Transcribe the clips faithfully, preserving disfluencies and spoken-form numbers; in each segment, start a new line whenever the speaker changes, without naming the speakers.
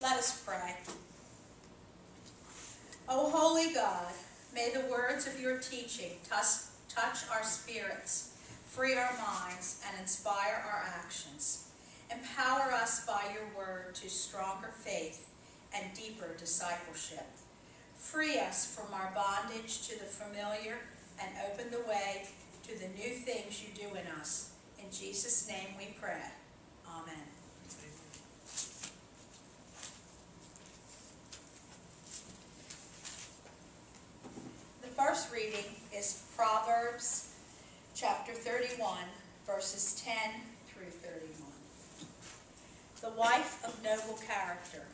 Let us pray. O holy God, may the words of your teaching touch, touch our spirits, free our minds, and inspire our actions. Empower us by your word to stronger faith and deeper discipleship. Free us from our bondage to the familiar and open the way to the new things you do in us. In Jesus' name we pray. Amen. The first reading is Proverbs chapter thirty-one, verses ten through thirty-one. The wife of noble character.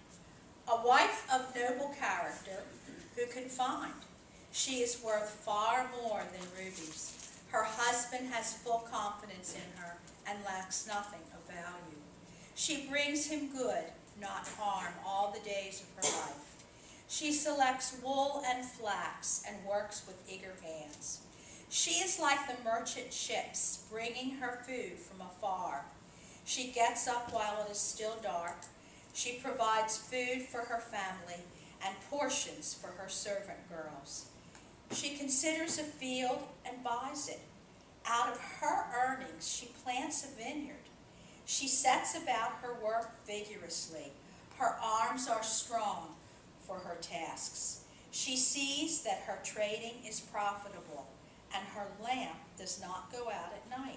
A wife of noble character who can find? She is worth far more than rubies. Her husband has full confidence in her and lacks nothing of value. She brings him good, not harm, all the days of her life. She selects wool and flax and works with eager hands. She is like the merchant ships, bringing her food from afar. She gets up while it is still dark. She provides food for her family and portions for her servant girls. She considers a field and buys it. Out of her earnings, she plants a vineyard. She sets about her work vigorously. Her arms are strong for her tasks. She sees that her trading is profitable, and her lamp does not go out at night.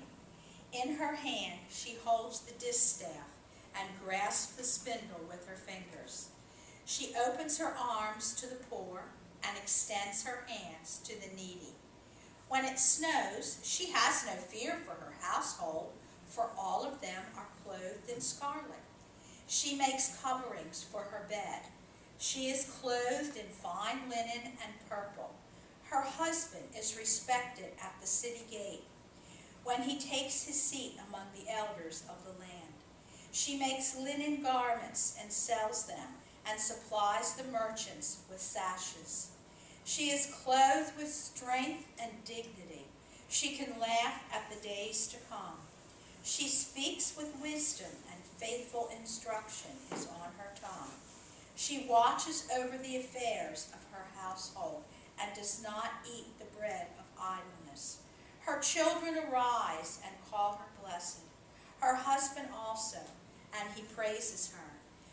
In her hand, she holds the distaff and grasps the spindle with her fingers. She opens her arms to the poor and extends her hands to the needy. When it snows, she has no fear for her household, for all of them are clothed in scarlet. She makes coverings for her bed. She is clothed in fine linen and purple. Her husband is respected at the city gate when he takes his seat among the elders of the land. She makes linen garments and sells them, and supplies the merchants with sashes. She is clothed with strength and dignity. She can laugh at the days to come. She speaks with wisdom, and faithful instruction is on her tongue. She watches over the affairs of her household and does not eat the bread of idleness. Her children arise and call her blessed. Her husband also, and he praises her.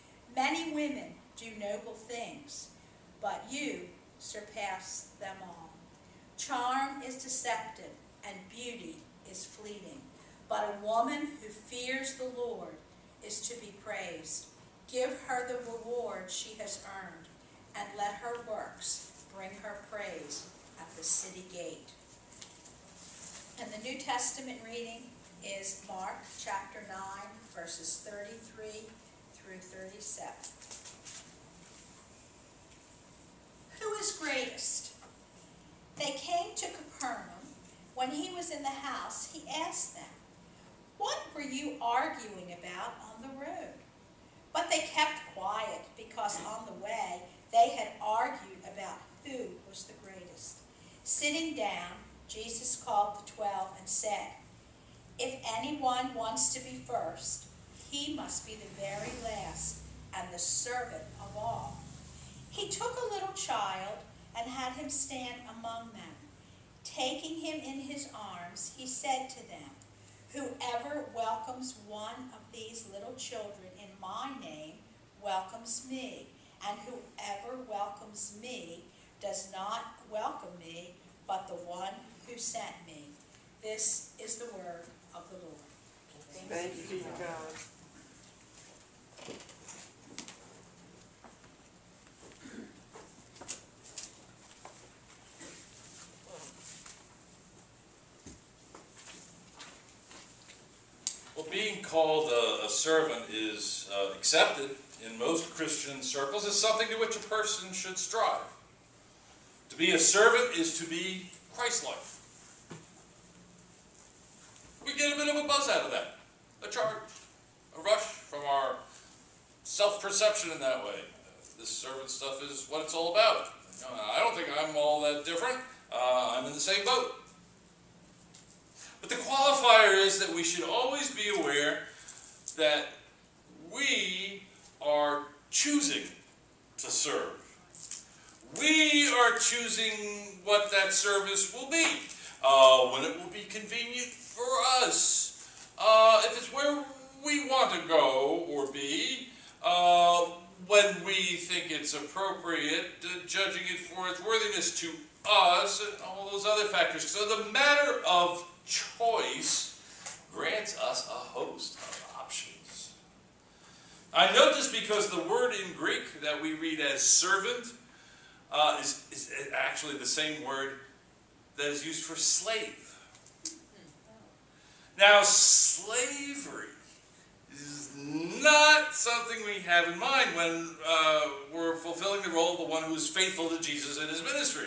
Many women do noble things, but you surpass them all. Charm is deceptive, and beauty is fleeting, but a woman who fears the Lord is to be praised. Give her the reward she has earned, and let her works bring her praise at the city gate. And the New Testament reading is Mark chapter nine, verses thirty-three through thirty-seven. Who is greatest? They came to Capernaum. When he was in the house, he asked them, "What were you arguing about on the road?" But they kept quiet, because on the way they had argued about who was the greatest. Sitting down, Jesus called the twelve and said, "If anyone wants to be first, he must be the very last and the servant of all." He took a little child and had him stand among them. Taking him in his arms, he said to them, "Whoever welcomes one of these little children in my name welcomes me, and whoever welcomes me does not welcome me, but the one who sent me." This is the word of the Lord.
Thanks be to God.
Well, being called a, a servant is uh, accepted in most Christian circles as something to which a person should strive. To be a servant is to be Christ-like. We get a bit of a buzz out of that, a charge, a rush from our self-perception in that way. This servant stuff is what it's all about. I don't think I'm all that different. Uh, I'm in the same boat. But the qualifier is that we should always be aware that we are choosing to serve. We are choosing what that service will be, uh, when it will be convenient for us, uh, if it's where we want to go or be, uh, when we think it's appropriate, uh, judging it for its worthiness to us, and all those other factors. So the matter of choice grants us a host of options. I note this because the word in Greek that we read as servant uh, is, is actually the same word that is used for slave. Now, slavery is not something we have in mind when uh, we're fulfilling the role of the one who is faithful to Jesus in his ministry.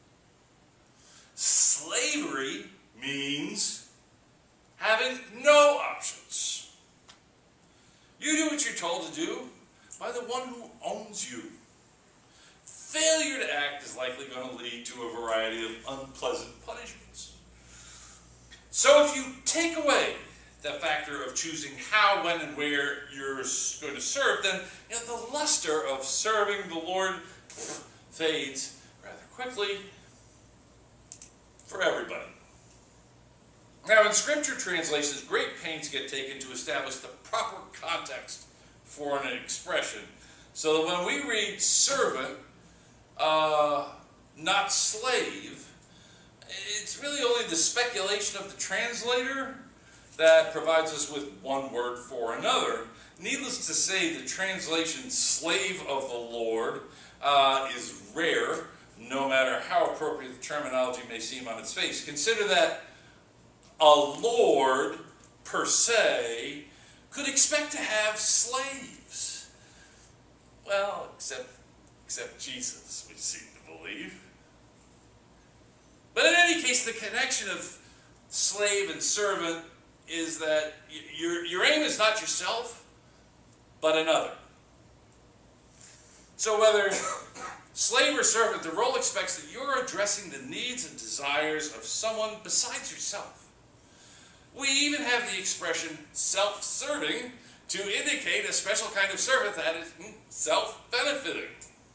Slavery means having no options. You do what you're told to do by the one who owns you. Failure to act is likely going to lead to a variety of unpleasant punishments. So if you take away the factor of choosing how, when, and where you're going to serve, then you know, the luster of serving the Lord fades rather quickly for everybody. Now, in Scripture translations, great pains get taken to establish the proper context for an expression, so that when we read servant, uh, not slave, it's really only the speculation of the translator that provides us with one word for another. Needless to say, the translation slave of the Lord uh, is rare, no matter how appropriate the terminology may seem on its face. Consider that a lord, per se, could expect to have slaves. Well, except, except Jesus, we seem to believe. But in any case, the connection of slave and servant is that your, your aim is not yourself, but another. So whether slave or servant, the role expects that you're addressing the needs and desires of someone besides yourself. We even have the expression self-serving to indicate a special kind of servant that is self-benefiting.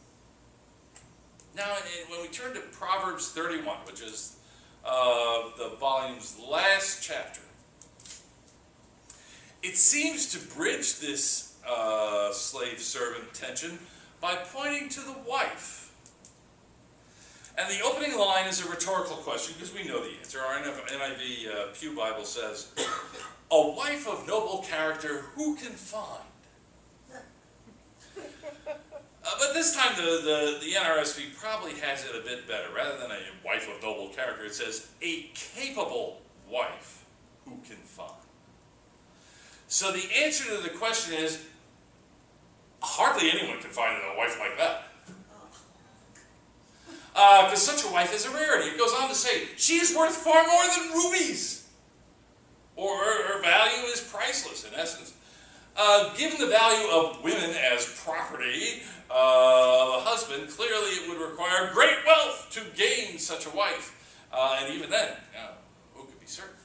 Now, when we turn to Proverbs thirty-one, which is uh, the volume's last chapter, it seems to bridge this uh, slave-servant tension by pointing to the wife. And the opening line is a rhetorical question, because we know the answer. Our N I V uh, Pew Bible says, "A wife of noble character, who can find?" Uh, but this time the, the, the N R S V probably has it a bit better. Rather than a wife of noble character, it says, "A capable wife, who can find?" So the answer to the question is, hardly anyone can find a wife like that. Because uh, such a wife is a rarity. It goes on to say, she is worth far more than rubies. Or her, her value is priceless, in essence. Uh, given the value of women as property uh, of a husband, clearly it would require great wealth to gain such a wife. Uh, and even then, you know, who could be certain?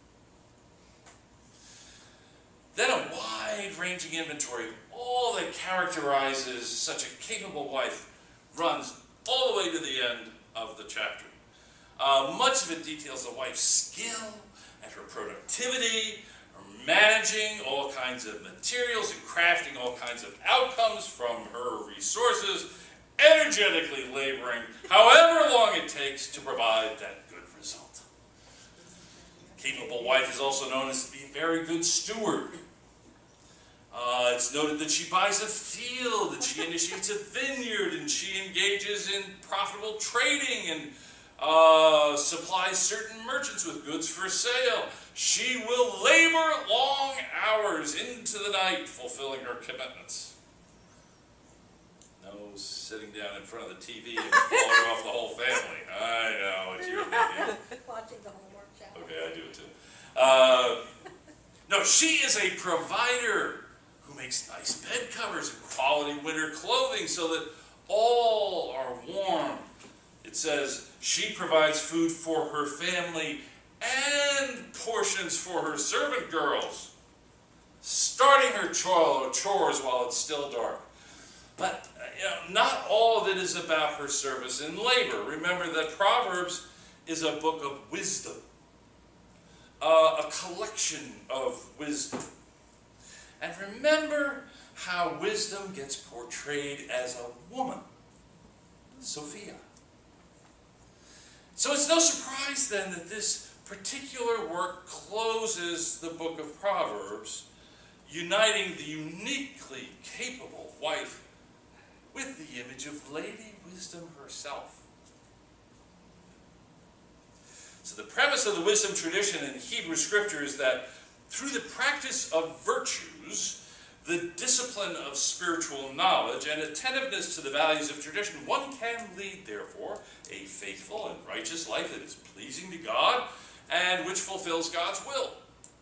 Then a wide-ranging inventory of all that characterizes such a capable wife runs all the way to the end of the chapter. Uh, much of it details the wife's skill and her productivity, her managing all kinds of materials and crafting all kinds of outcomes from her resources, energetically laboring however long it takes to provide that good result. A capable wife is also known as to be a very good steward. Uh, it's noted that she buys a field, and she initiates a vineyard, and she engages in profitable trading, and uh, supplies certain merchants with goods for sale. She will labor long hours into the night, fulfilling her commitments. No sitting down in front of the T V and falling off the whole family. I know what you're thinking.
Watching the Hallmark Channel.
Okay, I do it too. Uh, no, she is a provider who makes nice bed covers and quality winter clothing so that all are warm. It says she provides food for her family and portions for her servant girls, starting her chores while it's still dark. But uh, you know, not all of it is about her service in labor. Remember that Proverbs is a book of wisdom, uh, a collection of wisdom. And remember how wisdom gets portrayed as a woman, Sophia. So it's no surprise then that this particular work closes the book of Proverbs, uniting the uniquely capable wife with the image of Lady Wisdom herself. So the premise of the wisdom tradition in Hebrew scripture is that through the practice of virtues, the discipline of spiritual knowledge, and attentiveness to the values of tradition, one can lead, therefore, a faithful and righteous life that is pleasing to God and which fulfills God's will.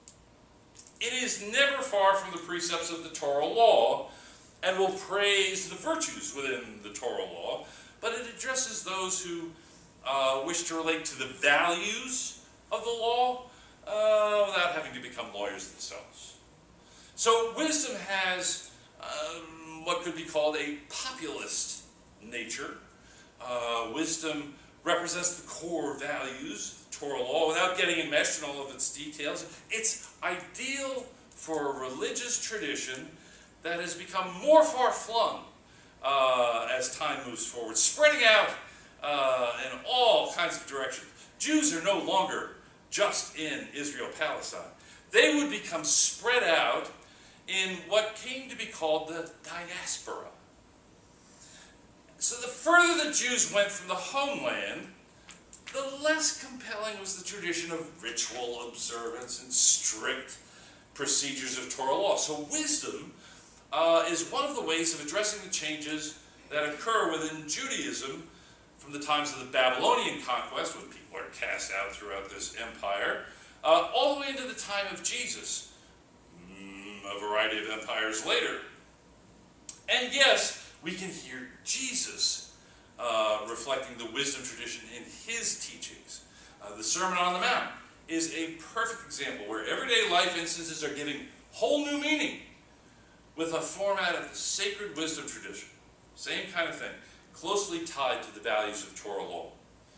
It is never far from the precepts of the Torah law and will praise the virtues within the Torah law, but it addresses those who uh, wish to relate to the values of the law uh, without having to become lawyers themselves. So wisdom has um, what could be called a populist nature. Uh, wisdom represents the core values of Torah law without getting enmeshed in all of its details. It's ideal for a religious tradition that has become more far-flung uh, as time moves forward, spreading out uh, in all kinds of directions. Jews are no longer just in Israel-Palestine. They would become spread out in what came to be called the diaspora. So the further the Jews went from the homeland, the less compelling was the tradition of ritual observance and strict procedures of Torah law. So wisdom uh, is one of the ways of addressing the changes that occur within Judaism from the times of the Babylonian conquest, when people are cast out throughout this empire, uh, all the way into the time of Jesus, a variety of empires later. And yes, we can hear Jesus uh, reflecting the wisdom tradition in his teachings. Uh, the Sermon on the Mount is a perfect example where everyday life instances are giving whole new meaning with a format of the sacred wisdom tradition. Same kind of thing, closely tied to the values of Torah law.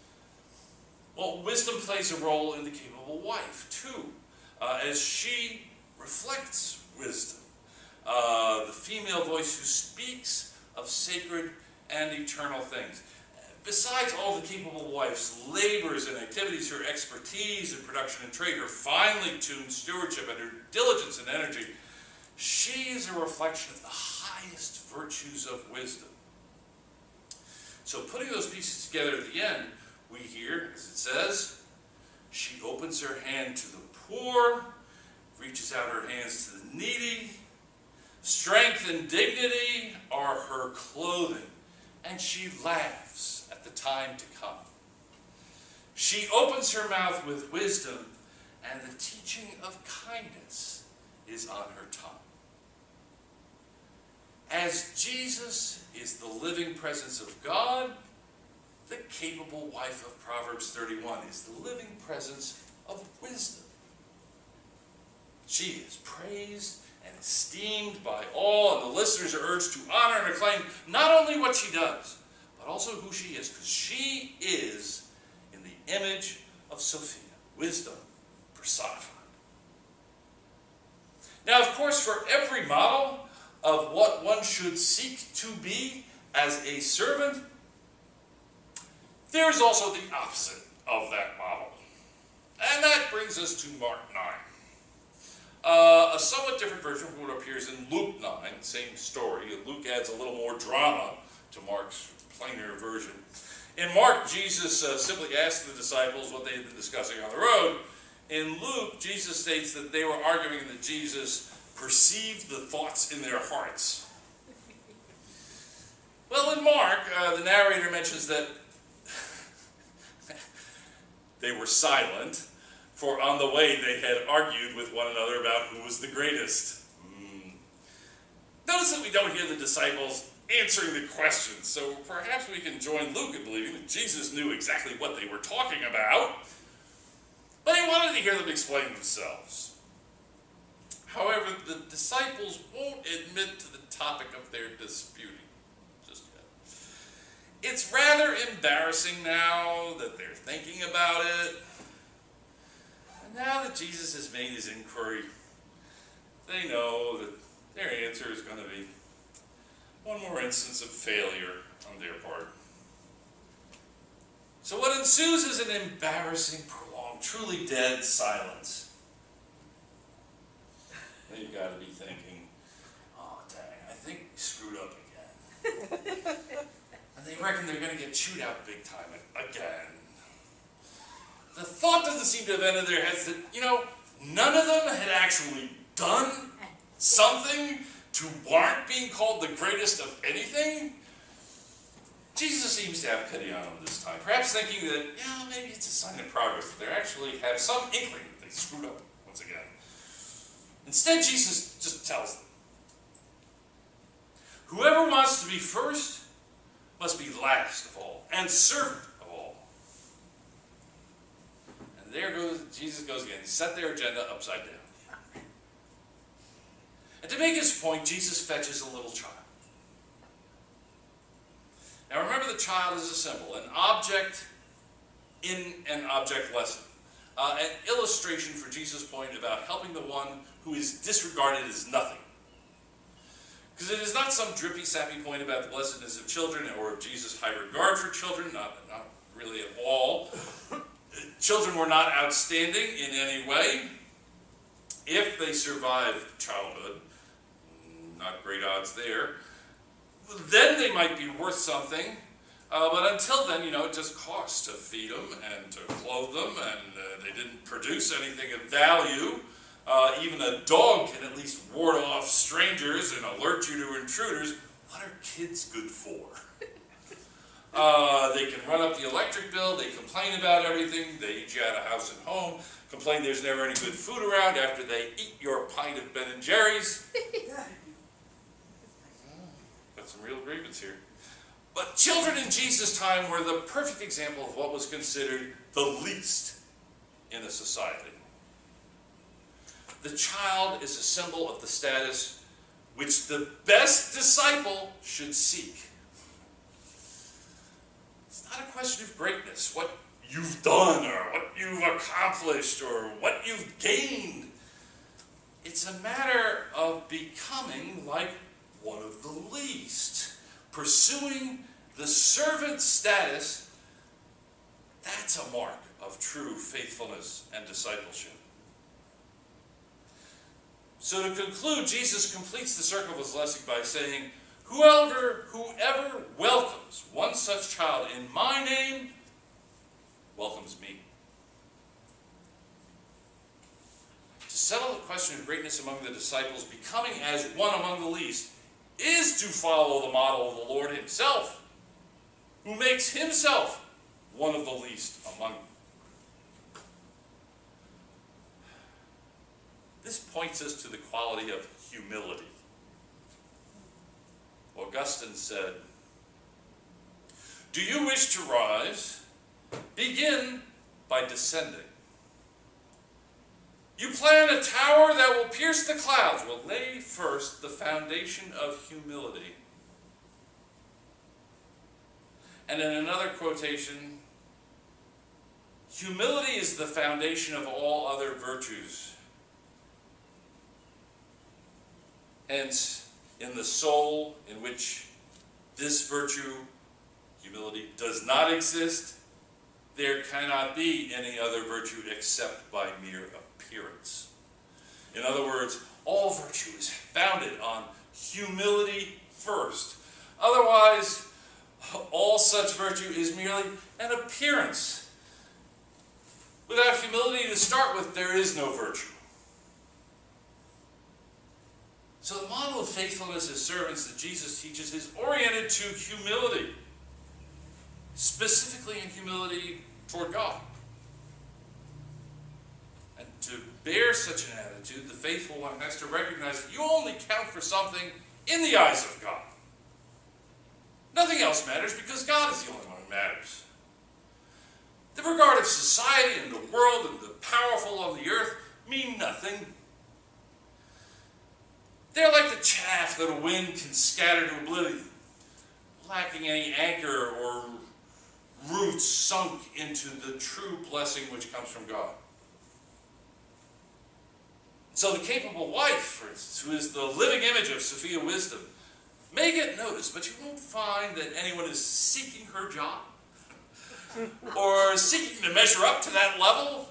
Well, wisdom plays a role in the capable wife, too, uh, as she reflects wisdom. Uh, the female voice who speaks of sacred and eternal things. Besides all the capable wife's labors and activities, her expertise in production and trade, her finely tuned stewardship, and her diligence and energy, she is a reflection of the highest virtues of wisdom. So putting those pieces together at the end, we hear, as it says, she opens her hand to the poor, reaches out her hands to the needy. Strength and dignity are her clothing, and she laughs at the time to come. She opens her mouth with wisdom, and the teaching of kindness is on her tongue. As Jesus is the living presence of God, the capable wife of Proverbs thirty-one is the living presence of wisdom. She is praised and esteemed by all, and the listeners are urged to honor and acclaim not only what she does, but also who she is, because she is in the image of Sophia, wisdom personified. Now, of course, for every model of what one should seek to be as a servant, there is also the opposite of that model. And that brings us to Mark nine. Uh, a somewhat different version from what appears in Luke nine, same story. Luke adds a little more drama to Mark's plainer version. In Mark, Jesus uh, simply asked the disciples what they had been discussing on the road. In Luke, Jesus states that they were arguing that Jesus perceived the thoughts in their hearts. Well, in Mark, uh, the narrator mentions that they were silent, for on the way they had argued with one another about who was the greatest. Mm. Notice that we don't hear the disciples answering the questions, so perhaps we can join Luke in believing that Jesus knew exactly what they were talking about, but he wanted to hear them explain themselves. However, the disciples won't admit to the topic of their disputing. it's rather embarrassing now that they're thinking about it. And now that Jesus has made his inquiry, they know that their answer is going to be one more instance of failure on their part. So what ensues is an embarrassing, prolonged, truly dead silence. And you've got to be thinking, oh dang, I think we screwed up again. And they reckon they're going to get chewed out big time again. The thought doesn't seem to have entered their heads that, you know, none of them had actually done something to warrant being called the greatest of anything. Jesus seems to have pity on them this time, perhaps thinking that, yeah, maybe it's a sign of progress, that they actually have some inkling that they screwed up once again. Instead, Jesus just tells them, whoever wants to be first must be last of all, and servant of all. And there goes, Jesus goes again. He set their agenda upside down. And to make his point, Jesus fetches a little child. Now remember, the child is a symbol, an object in an object lesson. Uh, an illustration for Jesus' point about helping the one who is disregarded as nothing. Because it is not some drippy, sappy point about the blessedness of children or of Jesus' high regard for children, not, not really at all. Children were not outstanding in any way. If they survived childhood, not great odds there, then they might be worth something. Uh, but until then, you know, it just costs to feed them and to clothe them, and uh, they didn't produce anything of value. Uh, even a dog can at least ward off strangers and alert you to intruders. What are kids good for? Uh, they can run up the electric bill, they complain about everything, they eat you out of house and home, complain there's never any good food around after they eat your pint of Ben and Jerry's. Got some real grievance here. But children in Jesus' time were the perfect example of what was considered the least in a society. The child is a symbol of the status which the best disciple should seek. It's not a question of greatness, what you've done or what you've accomplished or what you've gained. It's a matter of becoming like one of the least. Pursuing the servant status, that's a mark of true faithfulness and discipleship. So to conclude, Jesus completes the circle of his lesson by saying, Whoever, whoever welcomes one such child in my name, welcomes me. To settle the question of greatness among the disciples, becoming as one among the least, is to follow the model of the Lord himself, who makes himself one of the least among them. This points us to the quality of humility. Augustine said, "Do you wish to rise? Begin by descending. You plan a tower that will pierce the clouds. Well, lay first the foundation of humility." And in another quotation, humility is the foundation of all other virtues. Hence, in the soul in which this virtue, humility, does not exist, there cannot be any other virtue except by mere appearance. In other words, all virtue is founded on humility first. Otherwise, all such virtue is merely an appearance. Without humility to start with, there is no virtue. So the model of faithfulness as servants that Jesus teaches is oriented to humility, specifically in humility toward God. And to bear such an attitude, the faithful one has to recognize that you only count for something in the eyes of God. Nothing else matters because God is the only one who matters. The regard of society and the world and the powerful on the earth mean nothing. They're like the chaff that a wind can scatter to oblivion, lacking any anchor or roots sunk into the true blessing which comes from God. So the capable wife, for instance, who is the living image of Sophia wisdom, may get noticed, but you won't find that anyone is seeking her job or seeking to measure up to that level.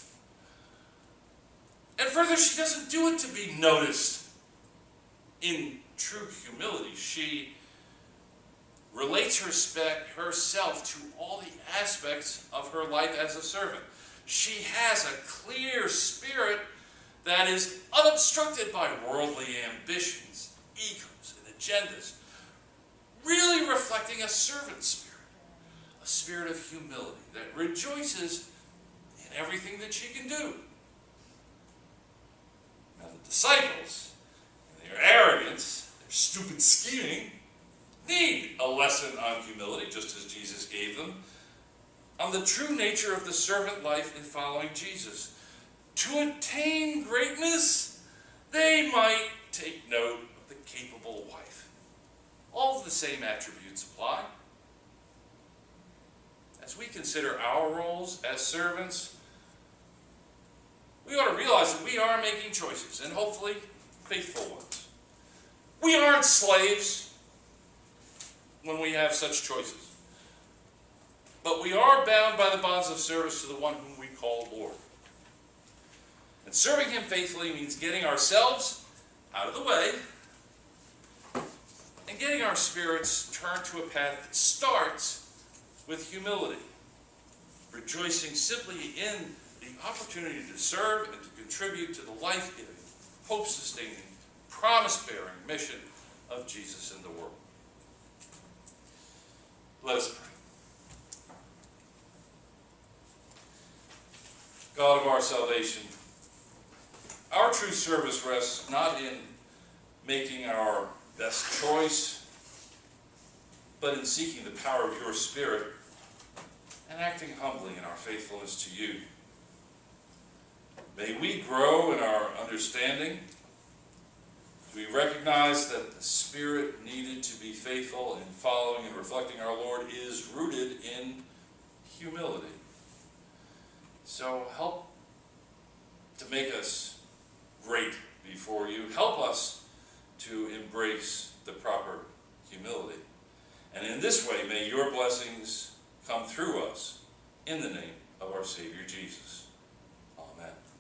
And further, she doesn't do it to be noticed. In true humility, she relates her spec, herself to all the aspects of her life as a servant. She has a clear spirit that is unobstructed by worldly ambitions, egos, and agendas, really reflecting a servant spirit, a spirit of humility that rejoices in everything that she can do. Now the disciples, in their arrogance, their stupid scheming, need a lesson on humility, just as Jesus gave them, on the true nature of the servant life in following Jesus. To attain greatness, they might take note of the capable wife. All of the same attributes apply. As we consider our roles as servants, we ought to realize that we are making choices, and hopefully faithful ones. We aren't slaves when we have such choices, but we are bound by the bonds of service to the one whom we call Lord. And serving him faithfully means getting ourselves out of the way and getting our spirits turned to a path that starts with humility, rejoicing simply in the opportunity to serve and to contribute to the life-giving, hope-sustaining, promise-bearing mission of Jesus in the world. Let us pray. God of our salvation, our true service rests not in making our best choice, but in seeking the power of your Spirit and acting humbly in our faithfulness to you. May we grow in our understanding. We recognize that the Spirit needed to be faithful in following and reflecting our Lord is rooted in humility. So help to make us great before you. Help us to embrace the proper humility. And in this way, may your blessings come through us in the name of our Savior Jesus. Amen.